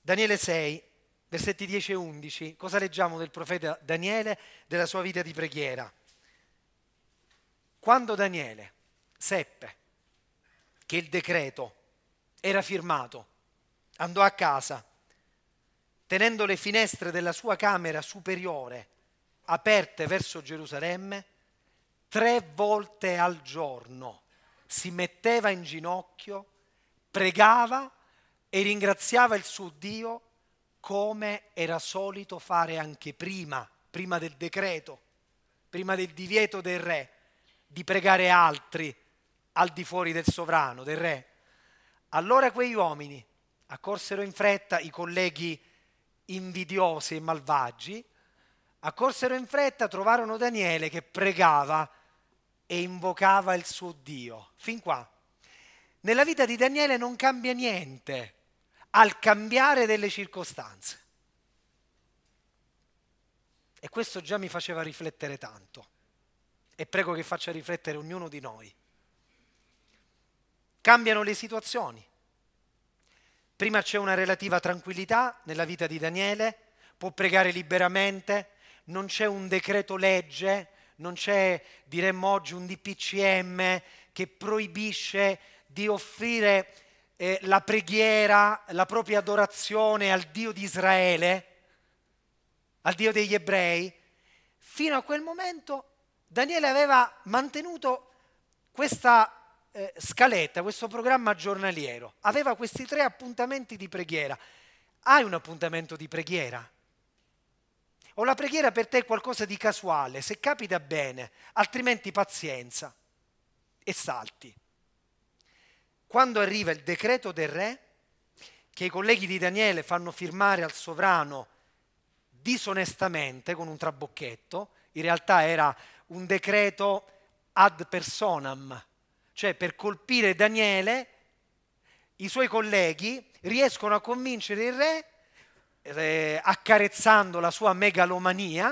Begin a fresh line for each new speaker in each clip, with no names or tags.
Daniele 6, versetti 10 e 11, cosa leggiamo del profeta Daniele, della sua vita di preghiera? Quando Daniele seppe che il decreto era firmato, andò a casa, tenendo le finestre della sua camera superiore aperte verso Gerusalemme, 3 volte al giorno si metteva in ginocchio, pregava e ringraziava il suo Dio come era solito fare anche prima del decreto, prima del divieto del re di pregare altri al di fuori del sovrano, del re. Allora quegli uomini accorsero in fretta, i colleghi invidiosi e malvagi, accorsero in fretta, trovarono Daniele che pregava e invocava il suo Dio. Fin qua. Nella vita di Daniele non cambia niente al cambiare delle circostanze. E questo già mi faceva riflettere tanto. E prego che faccia riflettere ognuno di noi. Cambiano le situazioni. Prima c'è una relativa tranquillità nella vita di Daniele, può pregare liberamente, non c'è un decreto legge, non c'è, diremmo oggi, un DPCM che proibisce di offrire la preghiera, la propria adorazione al Dio di Israele, al Dio degli ebrei. Fino a quel momento Daniele aveva mantenuto questa scaletta, questo programma giornaliero, aveva questi 3 appuntamenti di preghiera. Hai un appuntamento di preghiera? O la preghiera per te è qualcosa di casuale? Se capita bene, altrimenti pazienza e salti. Quando arriva il decreto del re, che i colleghi di Daniele fanno firmare al sovrano disonestamente con un trabocchetto, in realtà era un decreto ad personam, cioè per colpire Daniele, i suoi colleghi riescono a convincere il re, accarezzando la sua megalomania,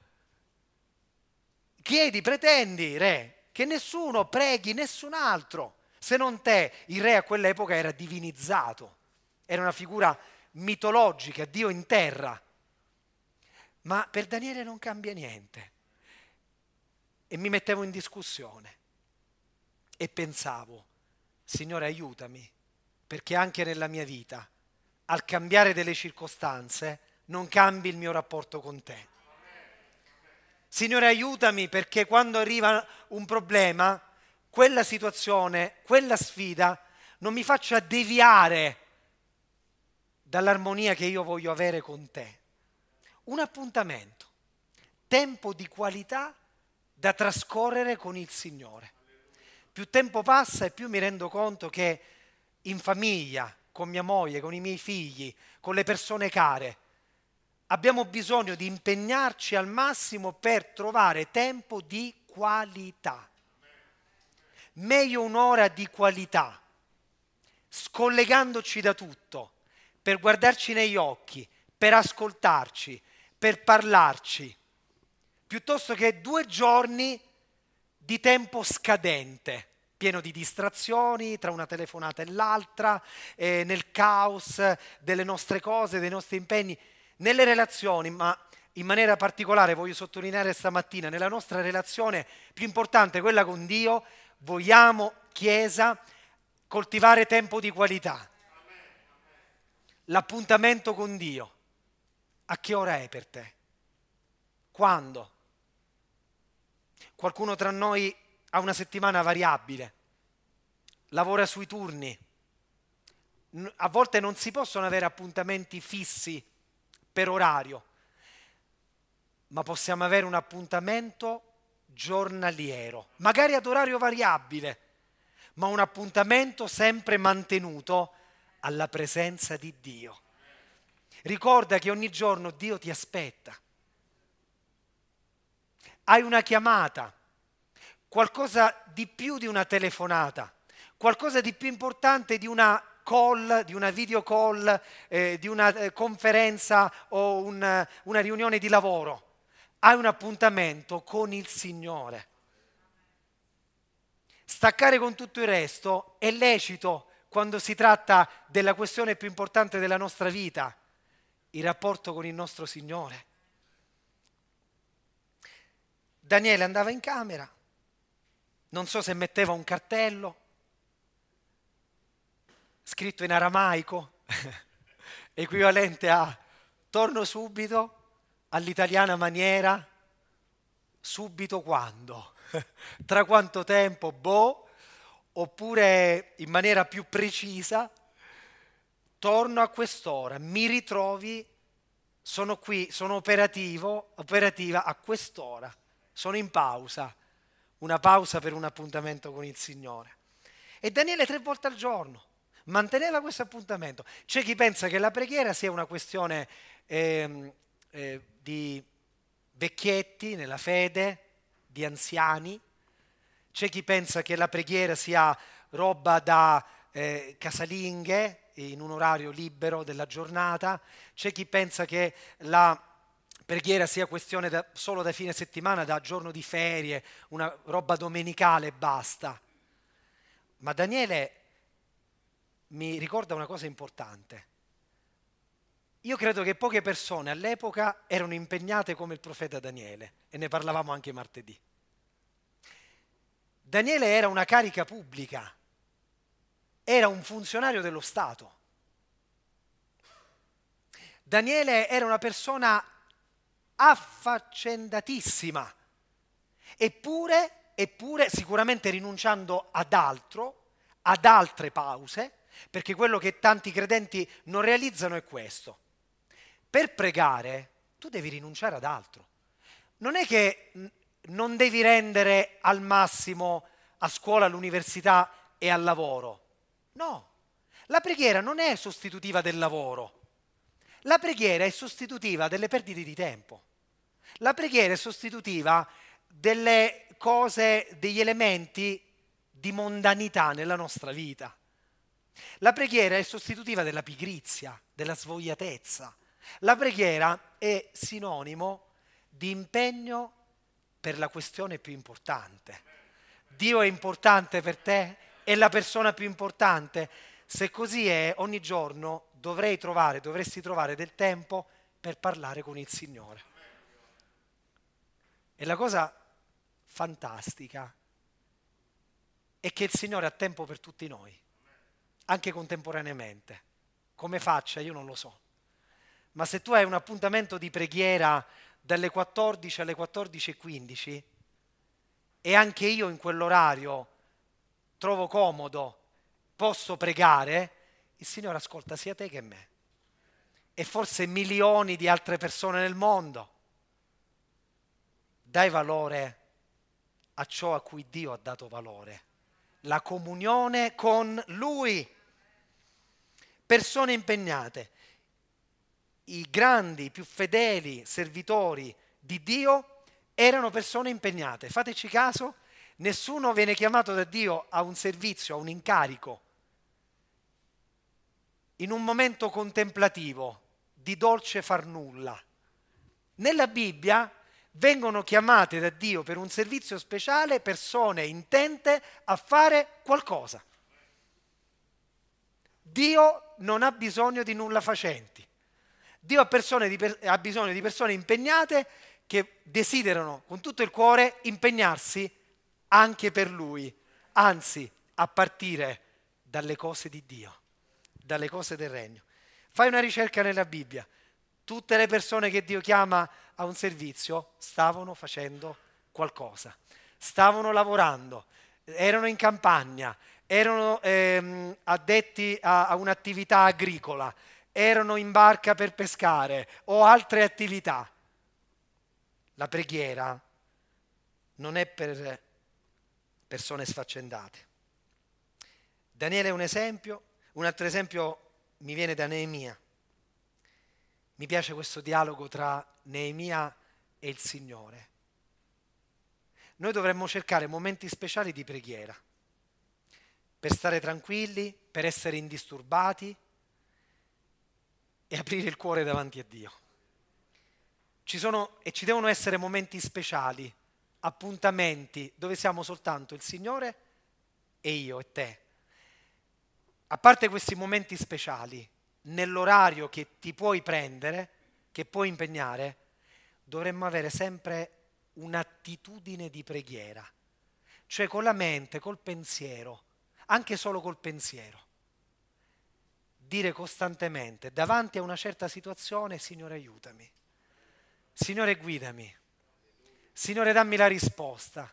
pretendi, re, che nessuno preghi nessun altro, se non te. Il re a quell'epoca era divinizzato, era una figura mitologica, Dio in terra. Ma per Daniele non cambia niente. E mi mettevo in discussione e pensavo, Signore aiutami, perché anche nella mia vita, al cambiare delle circostanze, non cambi il mio rapporto con te. Signore aiutami perché quando arriva un problema, quella situazione, quella sfida, non mi faccia deviare dall'armonia che io voglio avere con te. Un appuntamento, tempo di qualità da trascorrere con il Signore. Più tempo passa e più mi rendo conto che in famiglia, con mia moglie, con i miei figli, con le persone care, abbiamo bisogno di impegnarci al massimo per trovare tempo di qualità. Meglio un'ora di qualità, scollegandoci da tutto, per guardarci negli occhi, per ascoltarci, per parlarci, piuttosto che 2 giorni di tempo scadente, pieno di distrazioni tra una telefonata e l'altra, nel caos delle nostre cose, dei nostri impegni, nelle relazioni, ma in maniera particolare voglio sottolineare stamattina, nella nostra relazione più importante, quella con Dio, vogliamo, Chiesa, coltivare tempo di qualità. L'appuntamento con Dio, a che ora è per te? Quando? Qualcuno tra noi ha una settimana variabile, lavora sui turni, a volte non si possono avere appuntamenti fissi per orario, ma possiamo avere un appuntamento giornaliero, magari ad orario variabile, ma un appuntamento sempre mantenuto alla presenza di Dio. Ricorda che ogni giorno Dio ti aspetta. Hai una chiamata, qualcosa di più di una telefonata, qualcosa di più importante di una call, di una video call, di una conferenza o una riunione di lavoro. Hai un appuntamento con il Signore. Staccare con tutto il resto è lecito quando si tratta della questione più importante della nostra vita, il rapporto con il nostro Signore. Daniele andava in camera, non so se metteva un cartello scritto in aramaico, equivalente a torno subito, all'italiana maniera, subito quando? Tra quanto tempo? Boh, oppure in maniera più precisa, torno a quest'ora, mi ritrovi, sono qui, sono operativa a quest'ora, sono in pausa, una pausa per un appuntamento con il Signore. E Daniele 3 volte al giorno manteneva questo appuntamento. C'è chi pensa che la preghiera sia una questione di vecchietti nella fede, di anziani. C'è chi pensa che la preghiera sia roba da casalinghe in un orario libero della giornata. C'è chi pensa che la preghiera sia questione solo da fine settimana, da giorno di ferie, una roba domenicale e basta. Ma Daniele mi ricorda una cosa importante. Io credo che poche persone all'epoca erano impegnate come il profeta Daniele, e ne parlavamo anche martedì. Daniele era una carica pubblica, era un funzionario dello Stato. Daniele era una persona affaccendatissima, eppure sicuramente rinunciando ad altro, ad altre pause, perché quello che tanti credenti non realizzano è questo. Per pregare tu devi rinunciare ad altro. Non è che non devi rendere al massimo a scuola, all'università e al lavoro. No, la preghiera non è sostitutiva del lavoro. La preghiera è sostitutiva delle perdite di tempo. La preghiera è sostitutiva delle cose, degli elementi di mondanità nella nostra vita. La preghiera è sostitutiva della pigrizia, della svogliatezza. La preghiera è sinonimo di impegno per la questione più importante. Dio è importante per te? È la persona più importante? Se così è, ogni giorno dovresti trovare del tempo per parlare con il Signore. E la cosa fantastica è che il Signore ha tempo per tutti noi, anche contemporaneamente. Come faccia, io non lo so. Ma se tu hai un appuntamento di preghiera dalle 14 alle 14:15 e anche io in quell'orario trovo comodo, posso pregare, il Signore ascolta sia te che me e forse milioni di altre persone nel mondo. Dai valore a ciò a cui Dio ha dato valore, la comunione con Lui. Persone impegnate. I grandi, più fedeli servitori di Dio erano persone impegnate. Fateci caso, nessuno viene chiamato da Dio a un servizio, a un incarico, in un momento contemplativo, di dolce far nulla. Nella Bibbia vengono chiamate da Dio per un servizio speciale persone intente a fare qualcosa. Dio non ha bisogno di nulla facenti. Dio ha bisogno di persone impegnate che desiderano con tutto il cuore impegnarsi anche per Lui, anzi a partire dalle cose di Dio, dalle cose del regno. Fai una ricerca nella Bibbia. Tutte le persone che Dio chiama a un servizio stavano facendo qualcosa, stavano lavorando, erano in campagna, erano addetti a un'attività agricola, erano in barca per pescare o altre attività. La preghiera non è per persone sfaccendate. Daniele è un esempio, un altro esempio mi viene da Neemia. Mi piace questo dialogo tra Neemia e il Signore. Noi dovremmo cercare momenti speciali di preghiera, per stare tranquilli, per essere indisturbati e aprire il cuore davanti a Dio. Ci devono essere momenti speciali, appuntamenti dove siamo soltanto il Signore e io e te. A parte questi momenti speciali, nell'orario che ti puoi prendere, che può impegnare, dovremmo avere sempre un'attitudine di preghiera, cioè con la mente, col pensiero, anche solo col pensiero. Dire costantemente davanti a una certa situazione: Signore aiutami, Signore guidami, Signore dammi la risposta.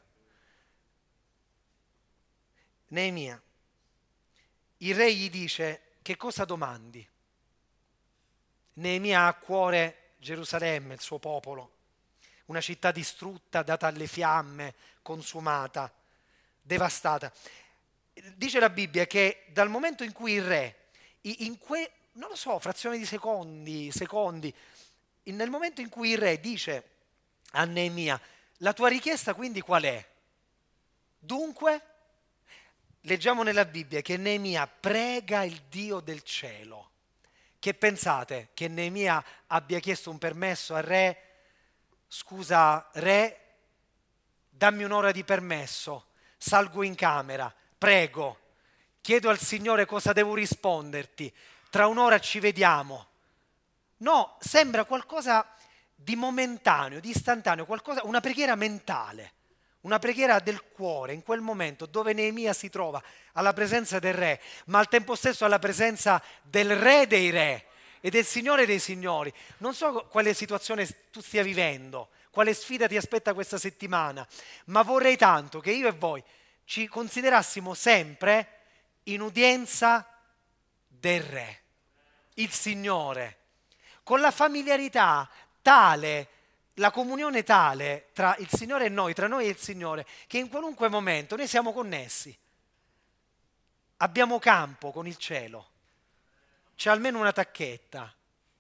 Neemia, il re gli dice: che cosa domandi? Neemia ha a cuore Gerusalemme, il suo popolo, una città distrutta, data alle fiamme, consumata, devastata. Dice la Bibbia che dal momento in cui il re, non lo so, frazione di secondi, nel momento in cui il re dice a Neemia: la tua richiesta quindi qual è? Dunque, leggiamo nella Bibbia che Neemia prega il Dio del cielo. Che pensate? Che Neemia abbia chiesto un permesso al re? Scusa, re, dammi un'ora di permesso, salgo in camera, prego, chiedo al Signore cosa devo risponderti, tra un'ora ci vediamo. No, sembra qualcosa di momentaneo, di istantaneo, una preghiera mentale, una preghiera del cuore, in quel momento dove Neemia si trova alla presenza del re, ma al tempo stesso alla presenza del re dei re e del Signore dei signori. Non so quale situazione tu stia vivendo, quale sfida ti aspetta questa settimana, ma vorrei tanto che io e voi ci considerassimo sempre in udienza del re, il Signore, con la familiarità tale, la comunione tale tra il Signore e noi, tra noi e il Signore, che in qualunque momento noi siamo connessi, abbiamo campo con il cielo, c'è almeno una tacchetta.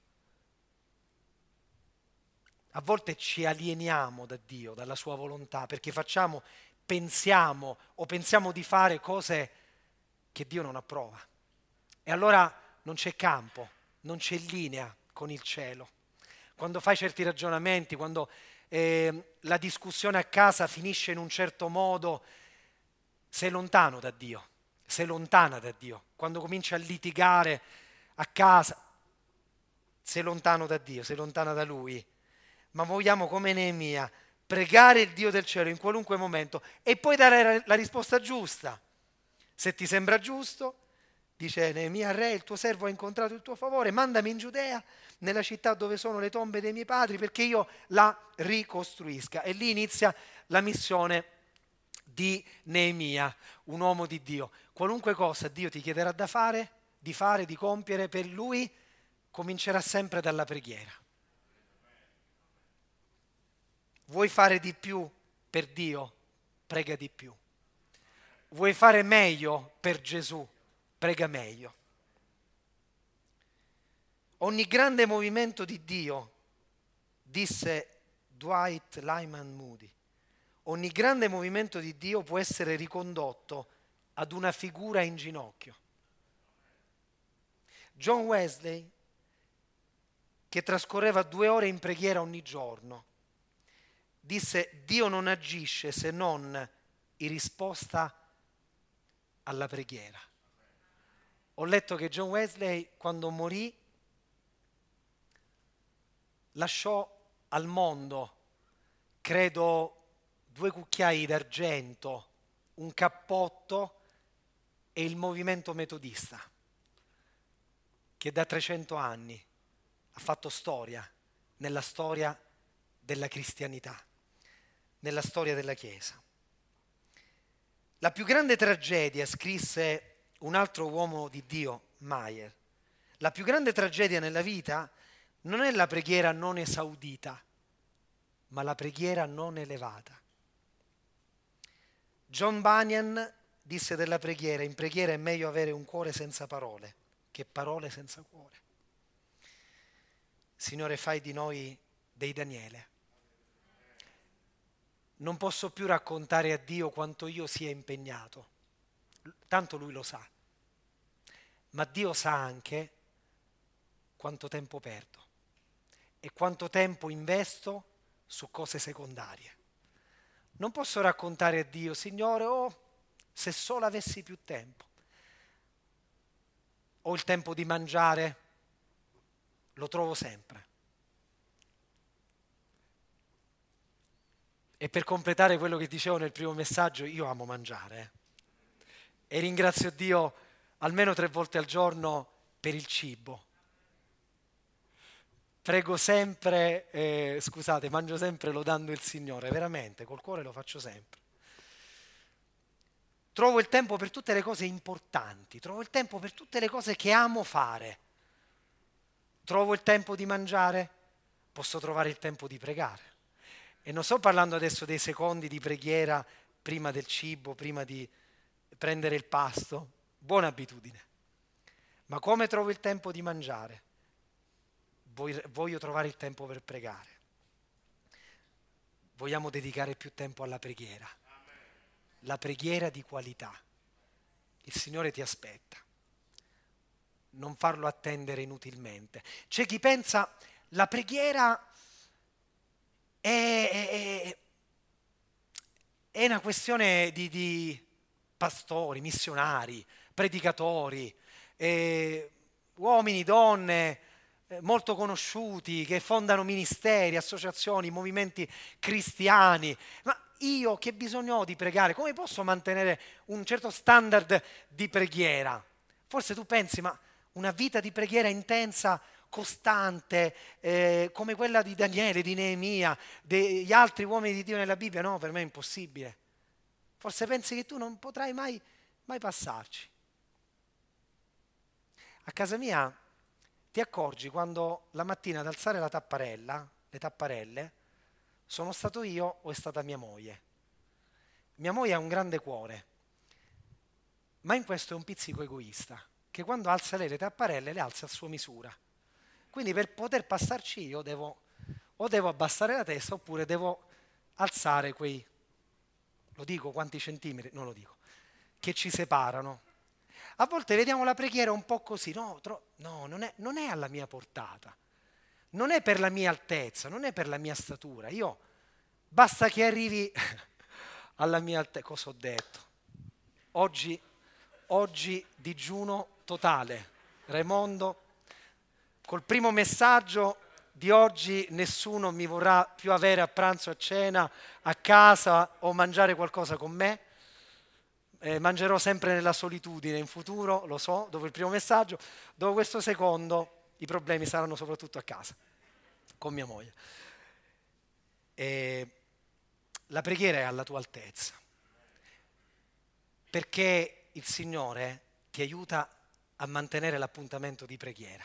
A volte ci alieniamo da Dio, dalla sua volontà, perché pensiamo di fare cose che Dio non approva. E allora non c'è campo, non c'è linea con il cielo. Quando fai certi ragionamenti, quando la discussione a casa finisce in un certo modo, sei lontano da Dio, sei lontana da Dio. Quando cominci a litigare a casa, sei lontano da Dio, sei lontana da Lui. Ma vogliamo, come Neemia, pregare il Dio del cielo in qualunque momento e poi dare la risposta giusta. Se ti sembra giusto, dice Neemia al re: il tuo servo ha incontrato il tuo favore, mandami in Giudea, nella città dove sono le tombe dei miei padri, perché io la ricostruisca. E lì inizia la missione di Neemia, un uomo di Dio. Qualunque cosa Dio ti chiederà di compiere per Lui, comincerà sempre dalla preghiera. Vuoi fare di più per Dio? Prega di più. Vuoi fare meglio per Gesù? Prega meglio. Ogni grande movimento di Dio, disse Dwight Lyman Moody, ogni grande movimento di Dio può essere ricondotto ad una figura in ginocchio. John Wesley, che trascorreva 2 ore in preghiera ogni giorno, disse: Dio non agisce se non in risposta alla preghiera. Ho letto che John Wesley, quando morì, lasciò al mondo, credo, 2 cucchiai d'argento, un cappotto e il movimento metodista, che da 300 anni ha fatto storia nella storia della cristianità, nella storia della Chiesa. La più grande tragedia, scrisse un altro uomo di Dio, Mayer, la più grande tragedia nella vita non è la preghiera non esaudita, ma la preghiera non elevata. John Bunyan disse della preghiera: in preghiera è meglio avere un cuore senza parole che parole senza cuore. Signore, fai di noi dei Daniele. Non posso più raccontare a Dio quanto io sia impegnato, tanto Lui lo sa, ma Dio sa anche quanto tempo perdo e quanto tempo investo su cose secondarie. Non posso raccontare a Dio: Signore, se solo avessi più tempo. Ho il tempo di mangiare, lo trovo sempre. E per completare quello che dicevo nel primo messaggio, io amo mangiare. E ringrazio Dio almeno 3 volte al giorno per il cibo. Prego sempre, mangio sempre lodando il Signore, veramente, col cuore lo faccio sempre. Trovo il tempo per tutte le cose importanti, trovo il tempo per tutte le cose che amo fare. Trovo il tempo di mangiare, posso trovare il tempo di pregare. E non sto parlando adesso dei secondi di preghiera prima del cibo, prima di prendere il pasto, buona abitudine. Ma come trovo il tempo di mangiare? Voglio trovare il tempo per pregare. Vogliamo dedicare più tempo alla preghiera. La preghiera di qualità. Il Signore ti aspetta. Non farlo attendere inutilmente. C'è chi pensa la preghiera è una questione di pastori, missionari, predicatori, uomini, donne molto conosciuti che fondano ministeri, associazioni, movimenti cristiani. Ma io che bisogno ho di pregare? Come posso mantenere un certo standard di preghiera? Forse tu pensi, ma una vita di preghiera intensa, costante, come quella di Daniele, di Neemia, degli altri uomini di Dio nella Bibbia? No, per me è impossibile. Forse pensi che tu non potrai mai passarci. A casa mia ti accorgi quando la mattina ad alzare la tapparella, le tapparelle, sono stato io o è stata mia moglie. Mia moglie ha un grande cuore, ma in questo è un pizzico egoista, che quando alza lei le tapparelle le alza a sua misura. Quindi per poter passarci io devo abbassare la testa oppure devo alzare quei, lo dico quanti centimetri, non lo dico, che ci separano. A volte vediamo la preghiera un po' così, no, non è alla mia portata, non è per la mia altezza, non è per la mia statura. Io basta che arrivi alla mia altezza. Cosa ho detto? Oggi digiuno totale. Raimondo, col primo messaggio di oggi nessuno mi vorrà più avere a pranzo, a cena, a casa o mangiare qualcosa con me. Mangerò sempre nella solitudine in futuro, lo so, dopo il primo messaggio. Dopo questo secondo i problemi saranno soprattutto a casa, con mia moglie. La preghiera è alla tua altezza, perché il Signore ti aiuta a mantenere l'appuntamento di preghiera.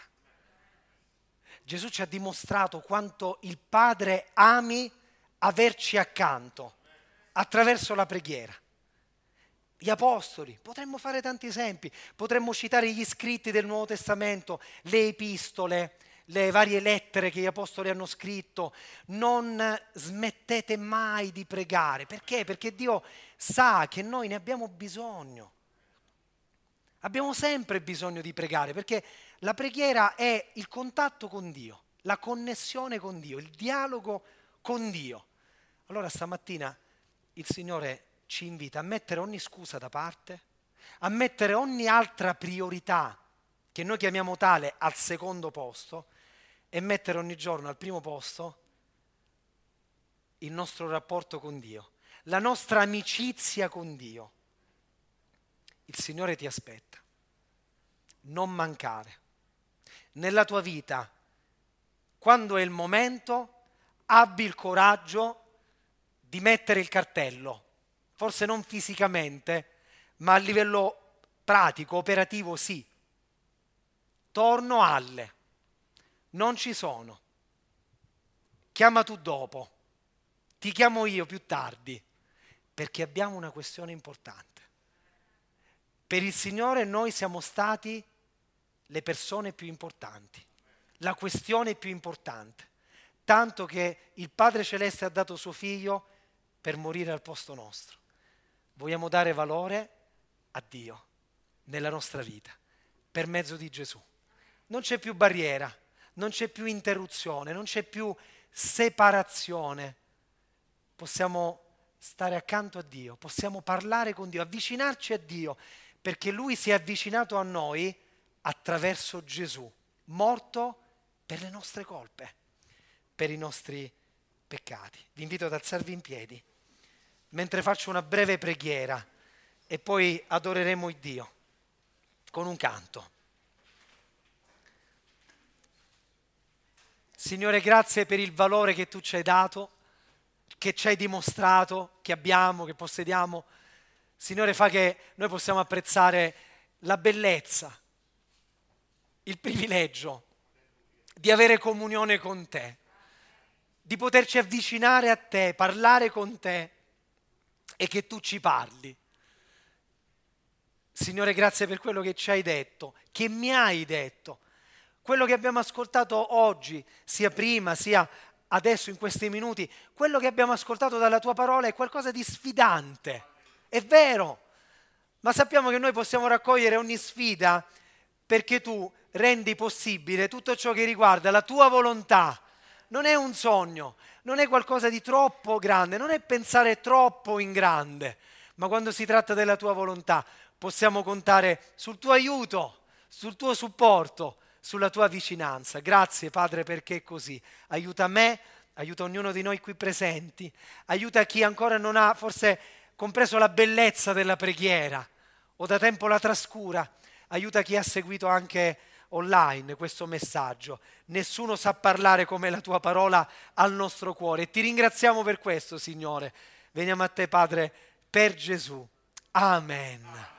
Gesù ci ha dimostrato quanto il Padre ami averci accanto attraverso la preghiera. Gli apostoli, potremmo fare tanti esempi, potremmo citare gli scritti del Nuovo Testamento, le epistole, le varie lettere che gli apostoli hanno scritto. Non smettete mai di pregare. Perché? Perché Dio sa che noi ne abbiamo bisogno. Abbiamo sempre bisogno di pregare, perché la preghiera è il contatto con Dio, la connessione con Dio, il dialogo con Dio. Allora stamattina il Signore ci invita a mettere ogni scusa da parte, a mettere ogni altra priorità, che noi chiamiamo tale, al secondo posto, e mettere ogni giorno al primo posto il nostro rapporto con Dio, la nostra amicizia con Dio. Il Signore ti aspetta. Non mancare. Nella tua vita, quando è il momento, abbi il coraggio di mettere il cartello. Forse non fisicamente, ma a livello pratico, operativo sì. Torno alle. Non ci sono. Chiama tu dopo. Ti chiamo io più tardi, perché abbiamo una questione importante. Per il Signore noi siamo stati le persone più importanti, la questione più importante, tanto che il Padre Celeste ha dato suo Figlio per morire al posto nostro. Vogliamo dare valore a Dio nella nostra vita, per mezzo di Gesù. Non c'è più barriera, non c'è più interruzione, non c'è più separazione. Possiamo stare accanto a Dio, possiamo parlare con Dio, avvicinarci a Dio, perché Lui si è avvicinato a noi attraverso Gesù, morto per le nostre colpe, per i nostri peccati. Vi invito ad alzarvi in piedi. mentre faccio una breve preghiera e poi adoreremo il Dio con un canto. Signore, grazie per il valore che tu ci hai dato, che ci hai dimostrato, che abbiamo, che possediamo. Signore, fa che noi possiamo apprezzare la bellezza, il privilegio di avere comunione con te, di poterci avvicinare a te, parlare con te e che tu ci parli. Signore, grazie per quello che ci hai detto, che mi hai detto. Quello che abbiamo ascoltato oggi, sia prima, sia adesso in questi minuti, quello che abbiamo ascoltato dalla tua parola è qualcosa di sfidante. È vero, ma sappiamo che noi possiamo raccogliere ogni sfida perché tu rendi possibile tutto ciò che riguarda la tua volontà. Non è un sogno, non è qualcosa di troppo grande, non è pensare troppo in grande, ma quando si tratta della tua volontà possiamo contare sul tuo aiuto, sul tuo supporto, sulla tua vicinanza. Grazie Padre perché è così. Aiuta me, aiuta ognuno di noi qui presenti, aiuta chi ancora non ha forse compreso la bellezza della preghiera o da tempo la trascura, aiuta chi ha seguito anche online questo messaggio. Nessuno sa parlare come la tua parola al nostro cuore e ti ringraziamo per questo, Signore. Veniamo a te, Padre, per Gesù. Amen.